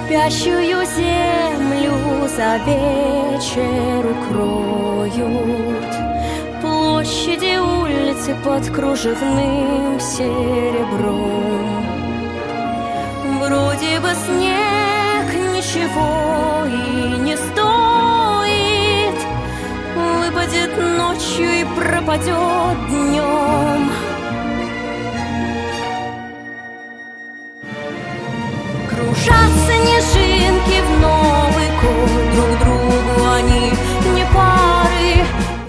Спящую землю за вечер укроют. Площади, улицы под кружевным серебром. Вроде бы снег ничего и не стоит, выпадет ночью и пропадет днем.